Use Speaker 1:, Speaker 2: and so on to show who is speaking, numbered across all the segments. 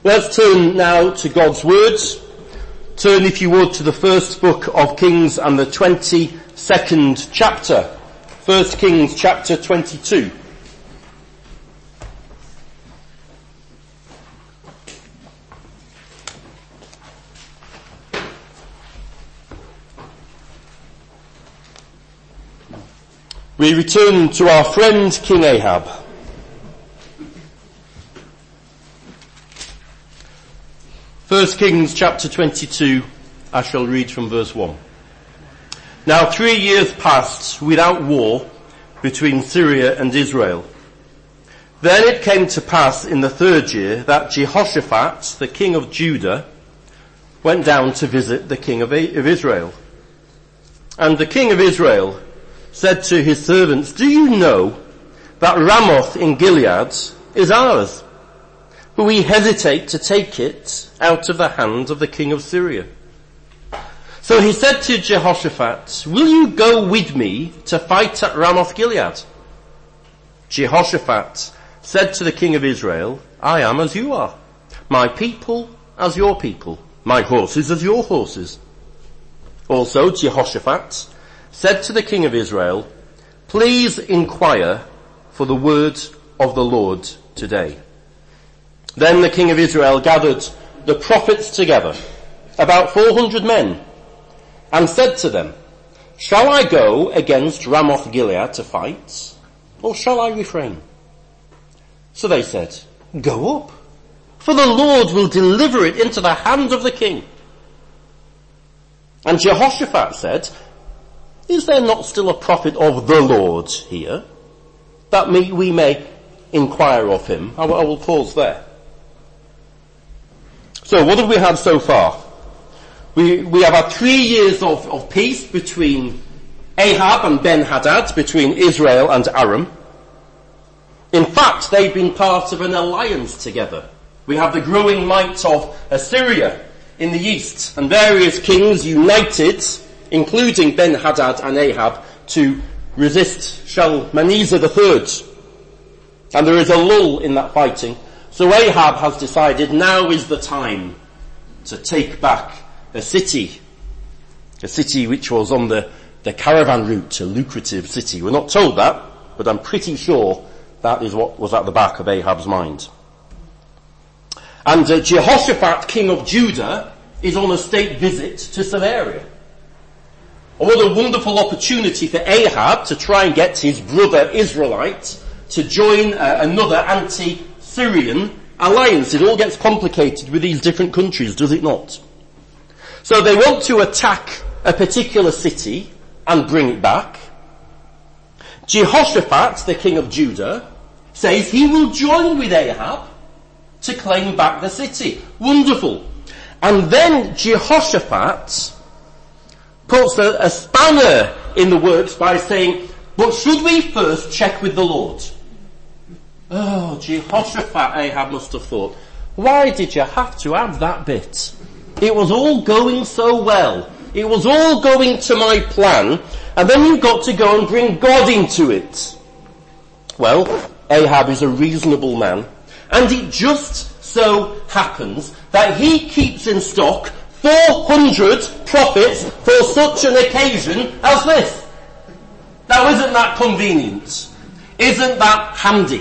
Speaker 1: Let's turn now to God's words. Turn, if you would, to the first book of Kings and the 22nd chapter. 1 Kings chapter 22. We return to our friend King Ahab. First Kings chapter 22, I shall read from verse 1. Now 3 years passed without war between Syria and Israel. Then it came to pass in the 3rd year that Jehoshaphat, the king of Judah, went down to visit the king of Israel. And the king of Israel said to his servants, "Do you know that Ramoth in Gilead is ours? But we hesitate to take it out of the hand of the king of Syria." So he said to Jehoshaphat, "Will you go with me to fight at Ramoth Gilead?" Jehoshaphat said to the king of Israel, "I am as you are, my people as your people, my horses as your horses." Also Jehoshaphat said to the king of Israel, "Please inquire for the word of the Lord today." Then the king of Israel gathered the prophets together, about 400 men, and said to them, "Shall I go against Ramoth Gilead to fight, or shall I refrain?" So they said, "Go up, for the Lord will deliver it into the hand of the king." And Jehoshaphat said, "Is there not still a prophet of the Lord here, that we may inquire of him?" I will pause there. So what have we had so far? We have had 3 years of peace between Ahab and Ben-Hadad, between Israel and Aram. In fact, they've been part of an alliance together. We have the growing might of Assyria in the east, and various kings united, including Ben-Hadad and Ahab, to resist Shalmaneser III. And there is a lull in that fighting. So Ahab has decided now is the time to take back a city which was on the caravan route, a lucrative city. We're not told that, but I'm pretty sure that is what was at the back of Ahab's mind. And Jehoshaphat, king of Judah, is on a state visit to Samaria. What a wonderful opportunity for Ahab to try and get his brother Israelite to join another anti-Syrian alliance. It all gets complicated with these different countries, does it not? So they want to attack a particular city and bring it back. Jehoshaphat, the king of Judah, says he will join with Ahab to claim back the city. Wonderful. And then Jehoshaphat puts a spanner in the works by saying, "But should we first check with the Lord?" Oh, Jehoshaphat, Ahab must have thought, why did you have to add that bit? It was all going so well. It was all going to my plan, and then you've got to go and bring God into it. Well, Ahab is a reasonable man, and it just so happens that he keeps in stock 400 prophets for such an occasion as this. Now isn't that convenient? Isn't that handy?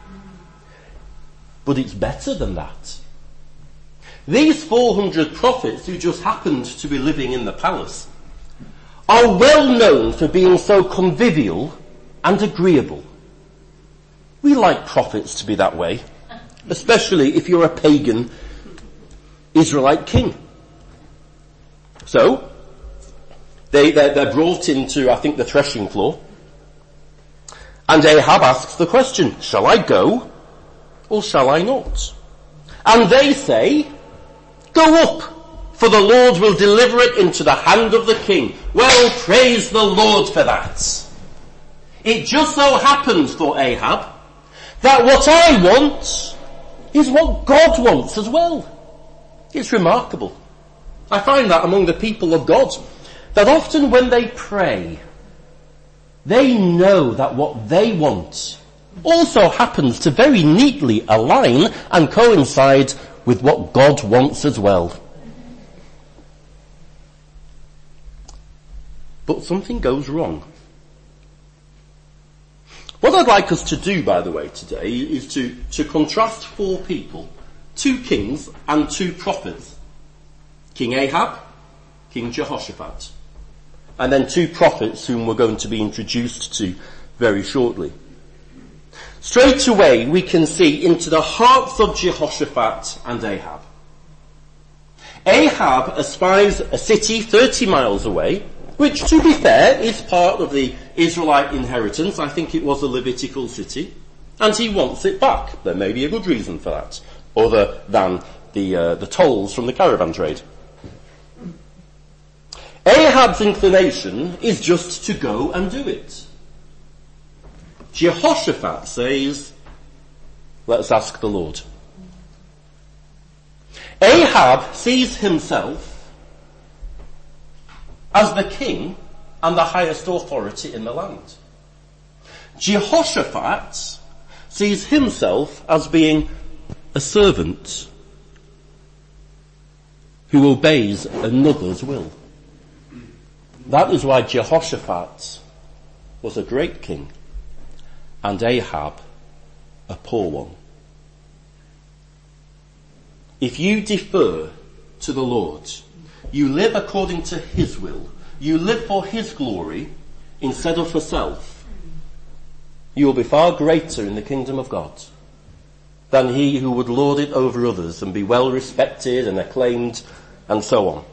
Speaker 1: But it's better than that. These 400 prophets who just happened to be living in the palace are well known for being so convivial and agreeable. We like prophets to be that way, especially if you're a pagan Israelite king. So, they're brought into, I think, the threshing floor. And Ahab asks the question, "Shall I go or shall I not?" And they say, "Go up, for the Lord will deliver it into the hand of the king." Well, praise the Lord for that. It just so happens for Ahab that what I want is what God wants as well. It's remarkable. I find that among the people of God, that often when they pray, they know that what they want also happens to very neatly align and coincide with what God wants as well. But something goes wrong. What I'd like us to do, by the way, today is to contrast 4 people, 2 kings and 2 prophets. King Ahab, King Jehoshaphat, and then 2 prophets whom we're going to be introduced to very shortly. Straight away we can see into the hearts of Jehoshaphat and Ahab. Ahab espies a city 30 miles away, which, to be fair, is part of the Israelite inheritance. I think it was a Levitical city, and he wants it back. There may be a good reason for that, other than the tolls from the caravan trade. Ahab's inclination is just to go and do it. Jehoshaphat says, let's ask the Lord. Ahab sees himself as the king and the highest authority in the land. Jehoshaphat sees himself as being a servant who obeys another's will. That is why Jehoshaphat was a great king and Ahab a poor one. If you defer to the Lord, you live according to his will, you live for his glory instead of for self, you will be far greater in the kingdom of God than he who would lord it over others and be well respected and acclaimed and so on.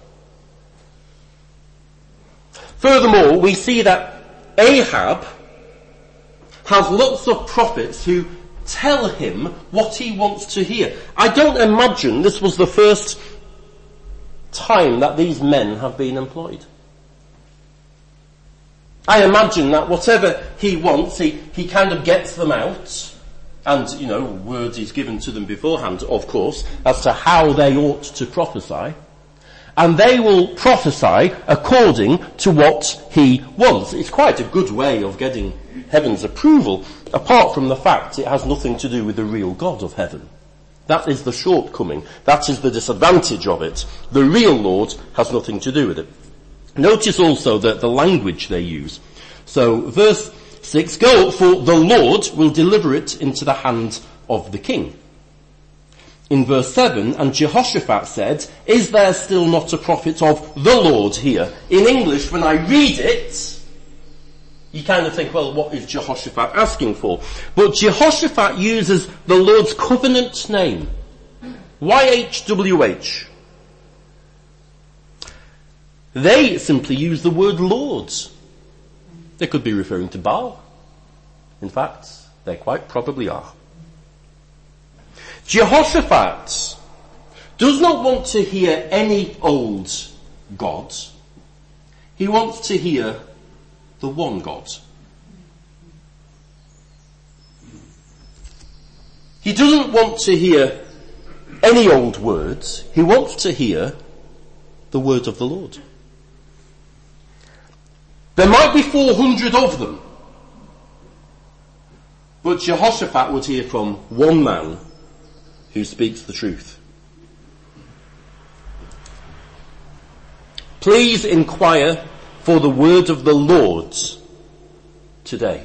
Speaker 1: Furthermore, we see that Ahab has lots of prophets who tell him what he wants to hear. I don't imagine this was the first time that these men have been employed. I imagine that whatever he wants, he kind of gets them out, and, word is given to them beforehand, of course, as to how they ought to prophesy. And they will prophesy according to what he wants. It's quite a good way of getting heaven's approval, apart from the fact it has nothing to do with the real God of heaven. That is the shortcoming. That is the disadvantage of it. The real Lord has nothing to do with it. Notice also that the language they use. So, verse 6, go, for the Lord will deliver it into the hand of the king. In verse 7, and Jehoshaphat said, is there still not a prophet of the Lord here? In English, when I read it, you kind of think, well, what is Jehoshaphat asking for? But Jehoshaphat uses the Lord's covenant name. YHWH. They simply use the word Lord. They could be referring to Baal. In fact, they quite probably are. Jehoshaphat does not want to hear any old God. He wants to hear the one God. He doesn't want to hear any old words. He wants to hear the word of the Lord. There might be 400 of them, but Jehoshaphat would hear from one man who speaks the truth. Please inquire for the word of the Lord today.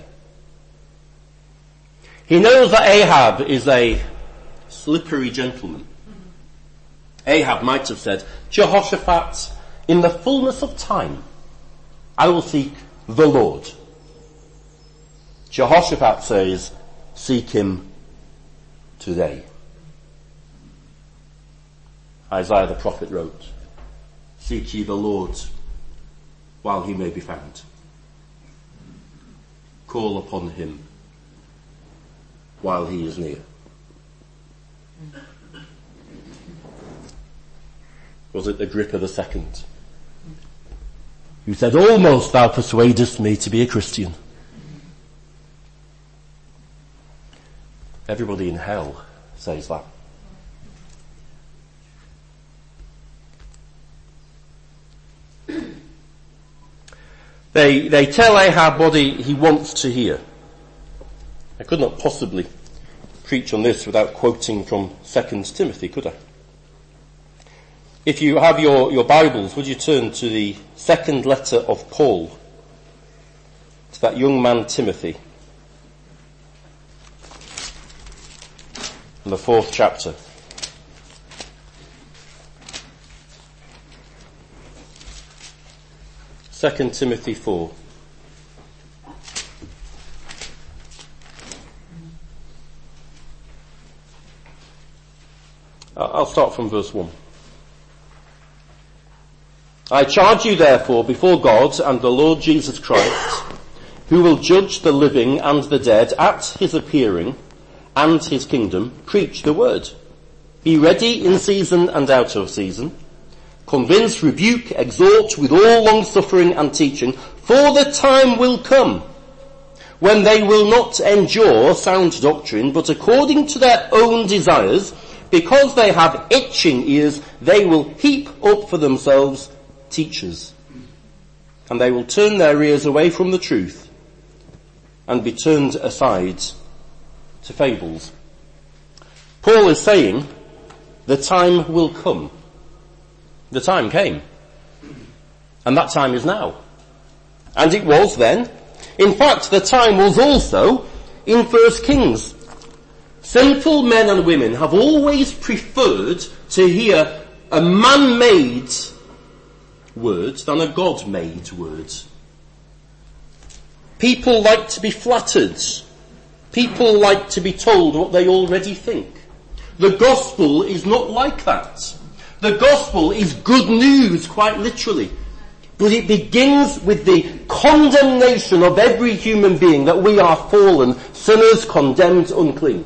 Speaker 1: He knows that Ahab is a slippery gentleman. Ahab might have said, Jehoshaphat, in the fullness of time, I will seek the Lord. Jehoshaphat says, seek him today. Isaiah the prophet wrote, seek ye the Lord while he may be found. Call upon him while he is near. Was it Agrippa II who said, almost thou persuadest me to be a Christian? Everybody in hell says that. They tell Ahab what he wants to hear. I could not possibly preach on this without quoting from 2 Timothy, could I? If you have your Bibles, would you turn to the second letter of Paul to that young man Timothy, in the 4th chapter. Second Timothy 4. I'll start from verse 1. I charge you therefore before God and the Lord Jesus Christ, who will judge the living and the dead at his appearing and his kingdom, preach the word. Be ready in season and out of season. Convince, rebuke, exhort with all long-suffering and teaching, for the time will come when they will not endure sound doctrine, but according to their own desires, because they have itching ears, they will heap up for themselves teachers, and they will turn their ears away from the truth and be turned aside to fables. Paul is saying the time will come. The time came, and that time is now, and it was then. In fact, the time was also in 1 Kings. Sinful men and women have always preferred to hear a man-made word than a God-made word. People like to be flattered. People like to be told what they already think. The gospel is not like that. The gospel is good news, quite literally. But it begins with the condemnation of every human being that we are fallen, sinners, condemned, unclean.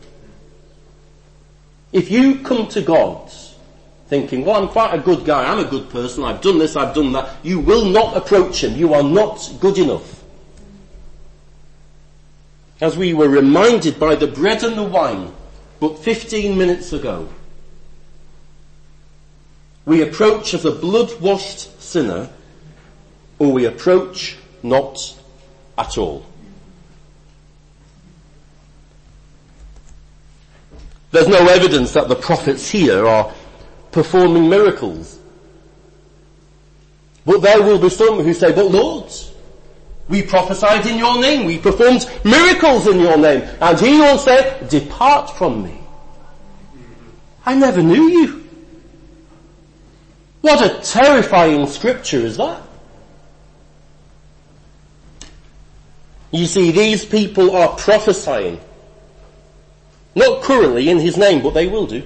Speaker 1: If you come to God thinking, well, I'm quite a good guy, I'm a good person, I've done this, I've done that, you will not approach him. You are not good enough. As we were reminded by the bread and the wine but 15 minutes ago, we approach as a blood-washed sinner, or we approach not at all. There's no evidence that the prophets here are performing miracles. But there will be some who say, but Lord, we prophesied in your name, we performed miracles in your name. And he will say, depart from me. I never knew you. What a terrifying scripture is that? You see, these people are prophesying. Not currently in his name, but they will do.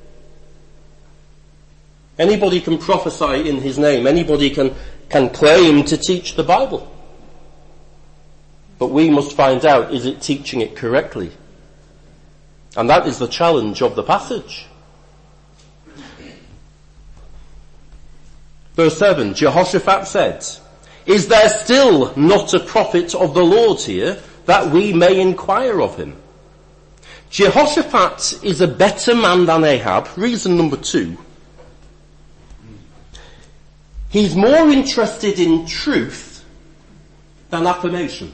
Speaker 1: Anybody can prophesy in his name. Anybody can claim to teach the Bible. But we must find out, is it teaching it correctly? And that is the challenge of the passage. Verse 7, Jehoshaphat said, is there still not a prophet of the Lord here, that we may inquire of him? Jehoshaphat is a better man than Ahab. Reason number 2. He's more interested in truth than affirmation.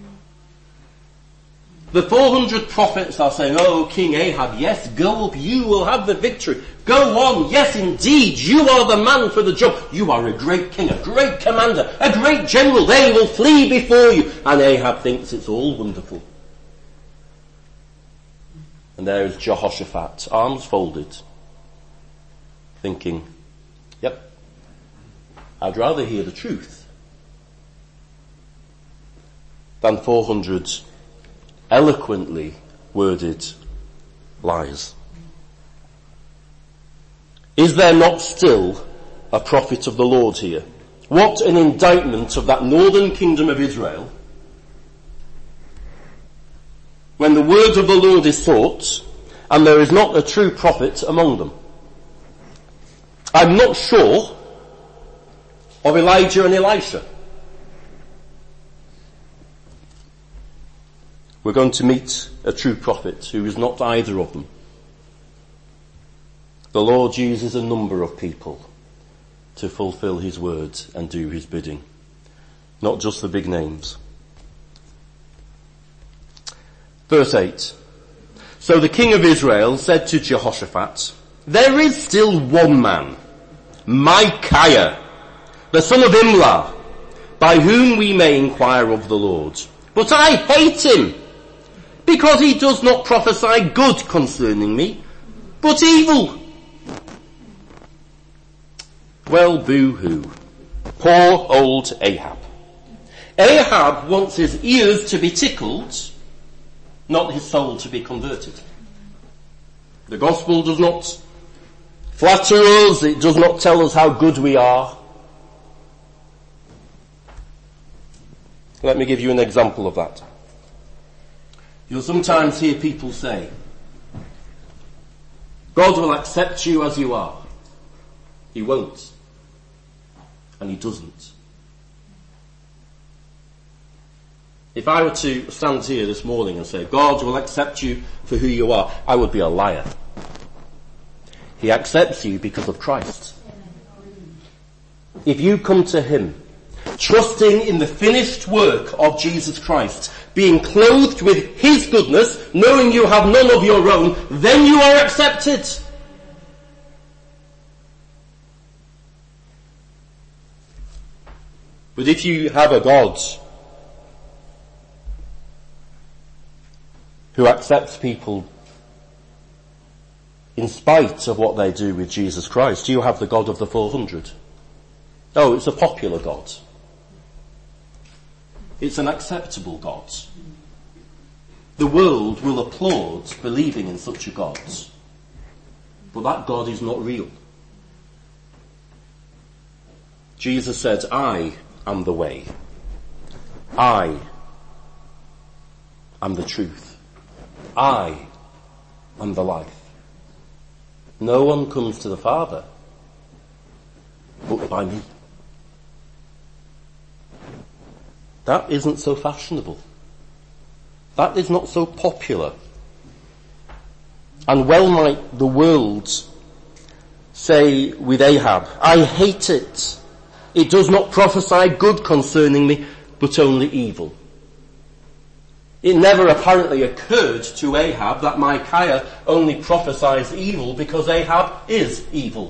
Speaker 1: The 400 prophets are saying, oh, King Ahab, yes, go up, you will have the victory. Go on, yes, indeed, you are the man for the job. You are a great king, a great commander, a great general. They will flee before you. And Ahab thinks it's all wonderful. And there is Jehoshaphat, arms folded, thinking, yep, I'd rather hear the truth than 400 eloquently worded lies. Is there not still a prophet of the Lord here? What an indictment of that northern kingdom of Israel, when the word of the Lord is sought and there is not a true prophet among them. I'm not sure of Elijah and Elisha. We're going to meet a true prophet who is not either of them. The Lord uses a number of people to fulfill his word and do his bidding, not just the big names. Verse 8. So the king of Israel said to Jehoshaphat, there is still one man Micaiah, the son of Imlah, by whom we may inquire of the Lord. But I hate him, because he does not prophesy good concerning me, but evil. Well, boo-hoo. Poor old Ahab. Ahab wants his ears to be tickled, not his soul to be converted. The gospel does not flatter us, it does not tell us how good we are. Let me give you an example of that. You'll sometimes hear people say, God will accept you as you are. He won't. And he doesn't. If I were to stand here this morning and say, God will accept you for who you are, I would be a liar. He accepts you because of Christ. If you come to him, trusting in the finished work of Jesus Christ, being clothed with his goodness, knowing you have none of your own, then you are accepted. But if you have a God who accepts people in spite of what they do with Jesus Christ, you have the God of the 400. Oh, it's a popular God. It's an acceptable God. The world will applaud believing in such a God. But that God is not real. Jesus said, I am the way. I am the truth. I am the life. No one comes to the Father but by me. That isn't so fashionable. That is not so popular. And well might the world say with Ahab, I hate it. It does not prophesy good concerning me, but only evil. It never apparently occurred to Ahab that Micaiah only prophesies evil because Ahab is evil.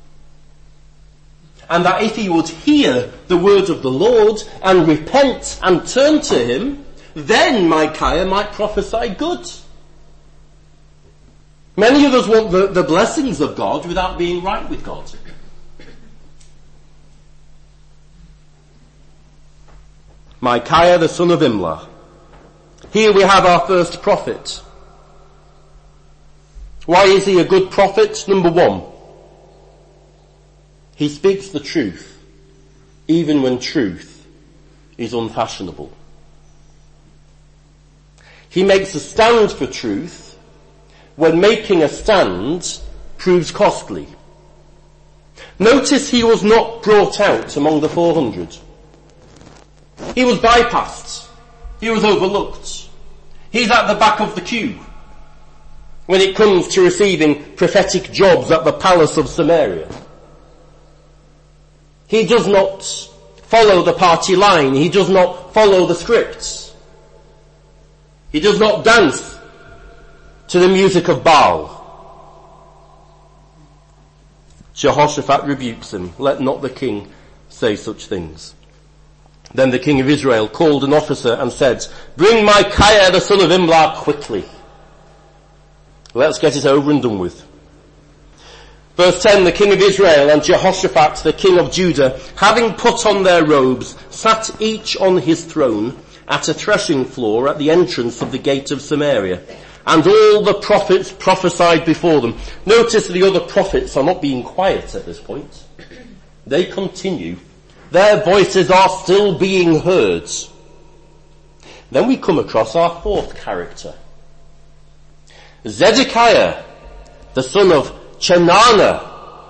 Speaker 1: And that if he would hear the word of the Lord and repent and turn to him, then Micaiah might prophesy good. Many of us want the blessings of God without being right with God. Micaiah the son of Imlah. Here we have our first prophet. Why is he a good prophet? Number one, he speaks the truth, even when truth is unfashionable. He makes a stand for truth when making a stand proves costly. Notice he was not brought out among the 400. He was bypassed. He was overlooked. He's at the back of the queue when it comes to receiving prophetic jobs at the palace of Samaria. He does not follow the party line. He does not follow the scripts. He does not dance to the music of Baal. Jehoshaphat rebukes him. Let not the king say such things. Then the king of Israel called an officer and said, bring Micaiah the son of Imlah quickly. Let's get it over and done with. Verse 10, the king of Israel and Jehoshaphat the king of Judah, having put on their robes, sat each on his throne at a threshing floor at the entrance of the gate of Samaria. And all the prophets prophesied before them. Notice the other prophets are not being quiet at this point. They continue. Their voices are still being heard. Then we come across our fourth character. Zedekiah, the son of Chenaanah.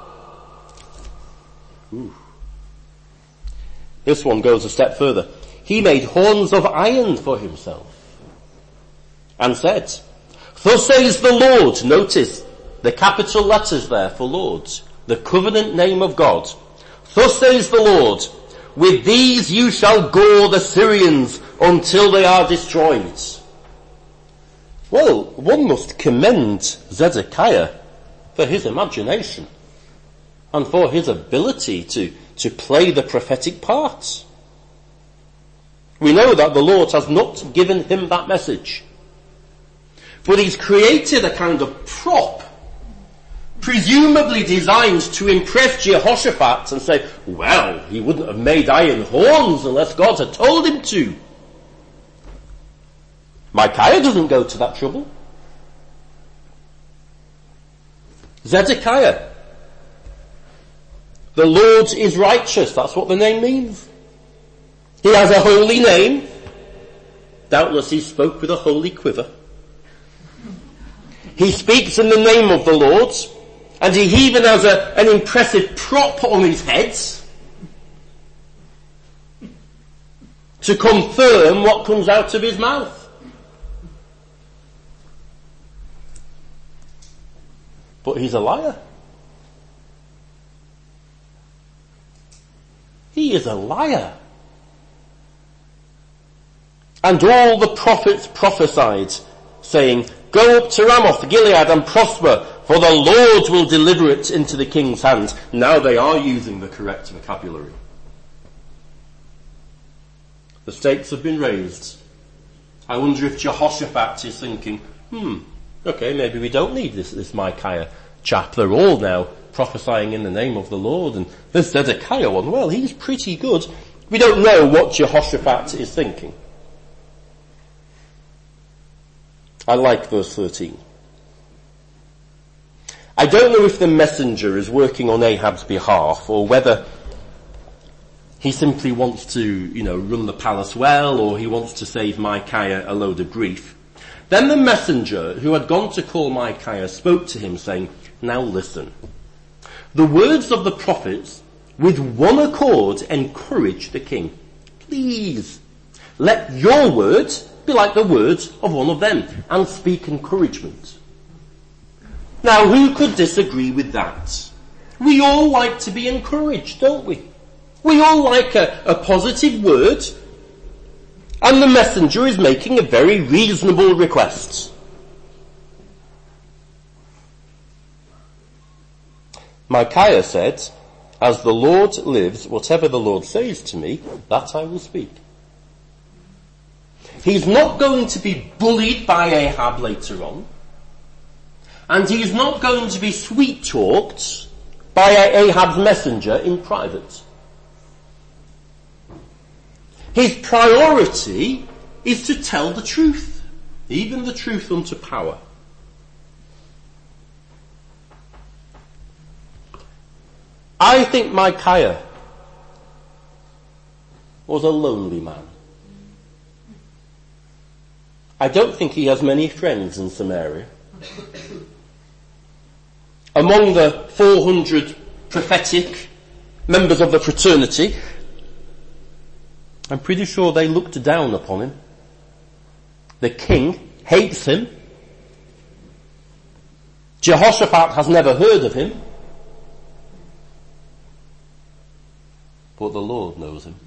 Speaker 1: This one goes a step further. He made horns of iron for himself and said, thus says the Lord. Notice the capital letters there for Lord, the covenant name of God. Thus says the Lord, with these you shall gore the Syrians until they are destroyed. Well, one must commend Zedekiah for his imagination. and for his ability to play the prophetic part. We know that the Lord has not given him that message. But he's created a kind of prop, presumably designed to impress Jehoshaphat and say, well, he wouldn't have made iron horns unless God had told him to. Micaiah doesn't go to that trouble. Zedekiah. The Lord is righteous, that's what the name means. He has a holy name. Doubtless he spoke with a holy quiver. He speaks in the name of the Lord, and he even has an impressive prop on his head to confirm what comes out of his mouth. But he's a liar. He is a liar. And all the prophets prophesied, saying, go up to Ramoth Gilead and prosper, for the Lord will deliver it into the king's hands. Now they are using the correct vocabulary. The stakes have been raised. I wonder if Jehoshaphat is thinking, okay, maybe we don't need this Micaiah chap. They're all now prophesying in the name of the Lord. And this Zedekiah one, well, he's pretty good. We don't know what Jehoshaphat is thinking. I like verse 13. I don't know if the messenger is working on Ahab's behalf or whether he simply wants to, run the palace well, or he wants to save Micaiah a load of grief. Then the messenger who had gone to call Micaiah spoke to him saying, now listen. The words of the prophets with one accord encourage the king. Please, let your words be like the words of one of them and speak encouragement. Now, who could disagree with that? We all like to be encouraged, don't we? We all like a positive word, and the messenger is making a very reasonable request. Micaiah said, as the Lord lives, whatever the Lord says to me, that I will speak. He's not going to be bullied by Ahab later on. And he's not going to be sweet-talked by Ahab's messenger in private. His priority is to tell the truth, even the truth unto power. I think Micaiah was a lonely man. I don't think he has many friends in Samaria. Among the 400 prophetic members of the fraternity, I'm pretty sure they looked down upon him. The king hates him. Jehoshaphat has never heard of him. But the Lord knows him.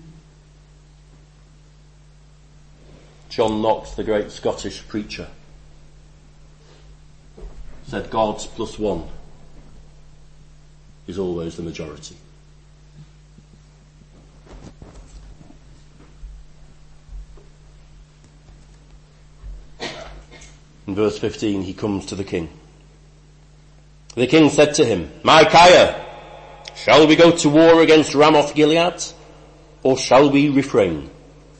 Speaker 1: John Knox, the great Scottish preacher, said God plus one is always the majority. In verse 15, he comes to the king. The king said to him, Micaiah, shall we go to war against Ramoth Gilead, or shall we refrain?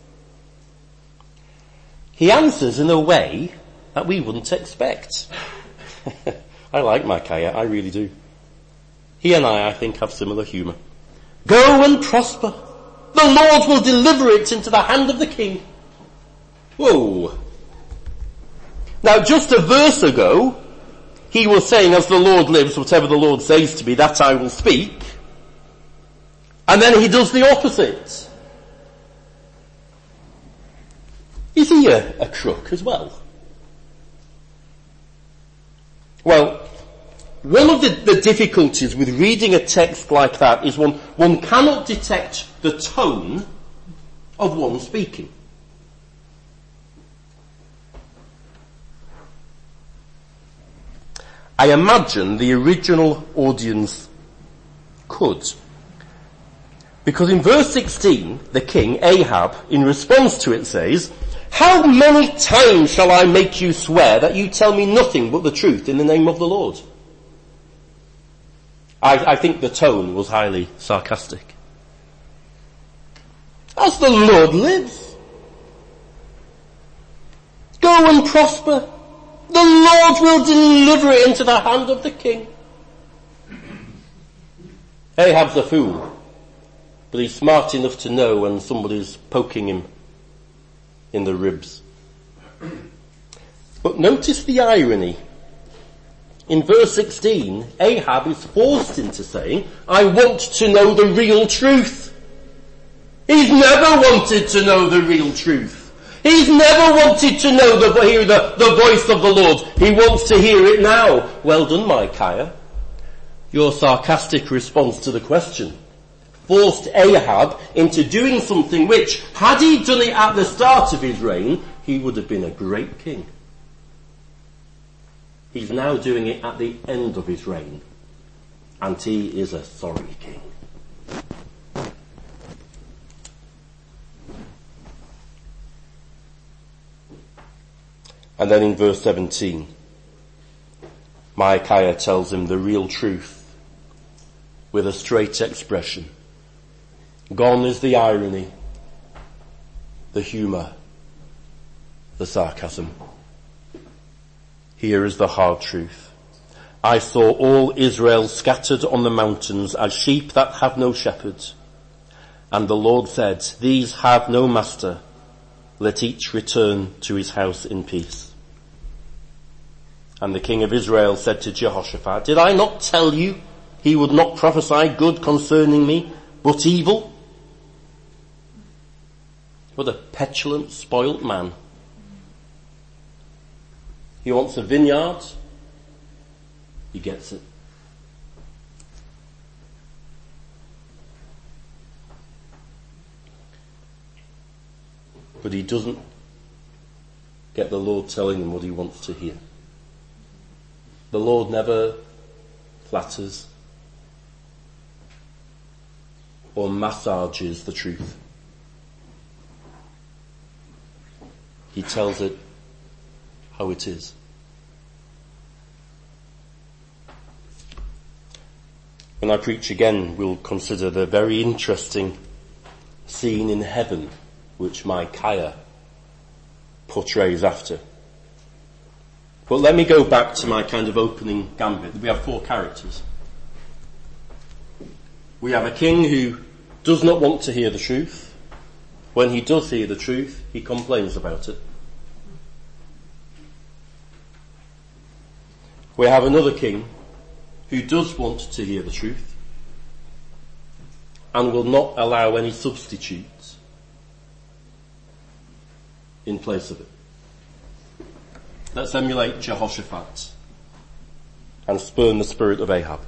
Speaker 1: He answers in a way that we wouldn't expect. I like Micaiah, I really do. He and I think, have similar humour. Go and prosper. The Lord will deliver it into the hand of the king. Whoa. Now, just a verse ago, he was saying, as the Lord lives, whatever the Lord says to me, that I will speak. And then he does the opposite. Is he a crook as well? Well, one of the difficulties with reading a text like that is one cannot detect the tone of one speaking. I imagine the original audience could. Because in verse 16, the king, Ahab, in response to it says, "How many times shall I make you swear that you tell me nothing but the truth in the name of the Lord?" I think the tone was highly sarcastic. As the Lord lives, go and prosper. The Lord will deliver it into the hand of the king. Ahab's a fool, but he's smart enough to know when somebody's poking him in the ribs. But notice the irony. In verse 16, Ahab is forced into saying, "I want to know the real truth." He's never wanted to know the real truth. He's never wanted to know hear the voice of the Lord. He wants to hear it now. Well done, Micaiah. Your sarcastic response to the question forced Ahab into doing something which, had he done it at the start of his reign, he would have been a great king. He's now doing it at the end of his reign, and he is a sorry king. And then in verse 17, Micaiah tells him the real truth with a straight expression. Gone is the irony, the humour, the sarcasm. Here is the hard truth. I saw all Israel scattered on the mountains as sheep that have no shepherd. And the Lord said, "These have no master. Let each return to his house in peace." And the king of Israel said to Jehoshaphat, "Did I not tell you he would not prophesy good concerning me, but evil?" What a petulant, spoilt man. He wants a vineyard. He gets it. But he doesn't get the Lord telling him what he wants to hear. The Lord never flatters or massages the truth. He tells it how it is. When I preach again, we'll consider the very interesting scene in heaven which Micaiah portrays after. But let me go back to my kind of opening gambit. We have four characters. We have a king who does not want to hear the truth. When he does hear the truth, he complains about it. We have another king who does want to hear the truth and will not allow any substitutes in place of it. Let's emulate Jehoshaphat and spurn the spirit of Ahab.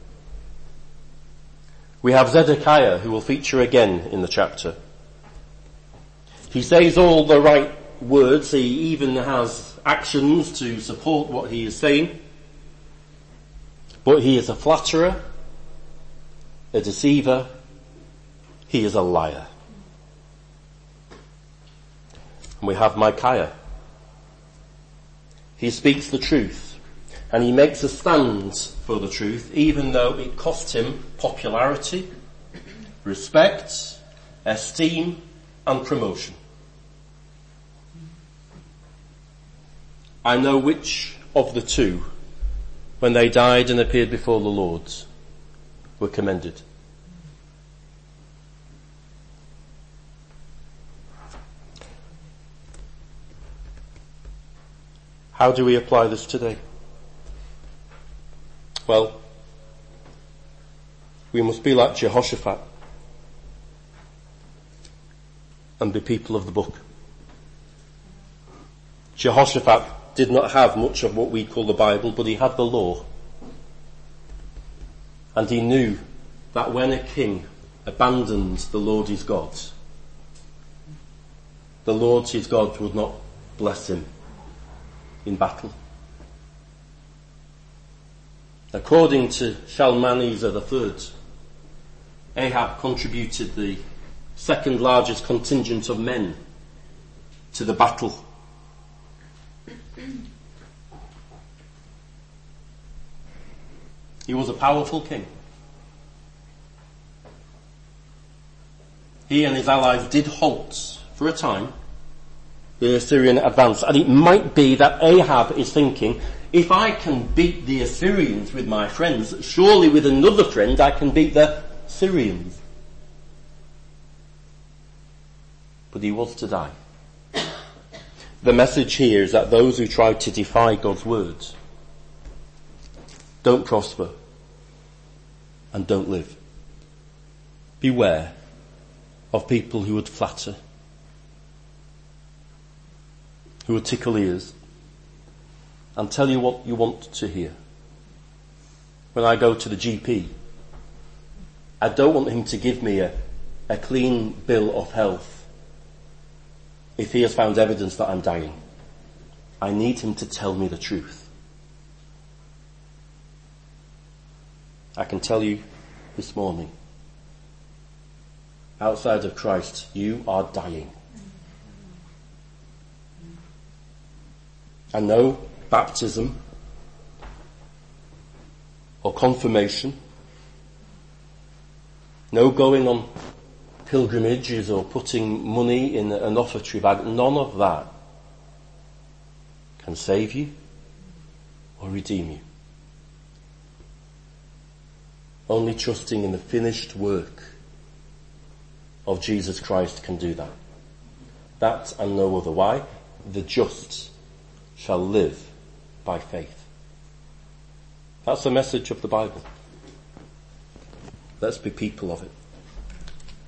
Speaker 1: We have Zedekiah, who will feature again in the chapter. He says all the right words. He even has actions to support what he is saying. But he is a flatterer, a deceiver. He is a liar. And we have Micaiah. He speaks the truth, and he makes a stand for the truth, even though it cost him popularity, respect, esteem, and promotion. I know which of the two, when they died and appeared before the Lord, were commended. How do we apply this today? Well, we must be like Jehoshaphat and be people of the book. Jehoshaphat did not have much of what we call the Bible, but he had the law. And he knew that when a king abandoned the Lord his God, the Lord his God would not bless him in battle. According to Shalmaneser III, Ahab contributed the second largest contingent of men to the battle. He was a powerful king. He and his allies did halt for a time the Assyrian advance, and it might be that Ahab is thinking, if I can beat the Assyrians with my friends, surely with another friend I can beat the Syrians. But he was to die. The message here is that those who try to defy God's words don't prosper and don't live. Beware of people who would flatter, who would tickle ears and tell you what you want to hear. When I go to the GP, I don't want him to give me a clean bill of health if he has found evidence that I'm dying. I need him to tell me the truth. I can tell you this morning, outside of Christ, you are dying. And no baptism or confirmation, no going on pilgrimages or putting money in an offertory bag, none of that can save you or redeem you. Only trusting in the finished work of Jesus Christ can do that. That and no other. Why? The just shall live by faith. That's the message of the Bible. Let's be people of it.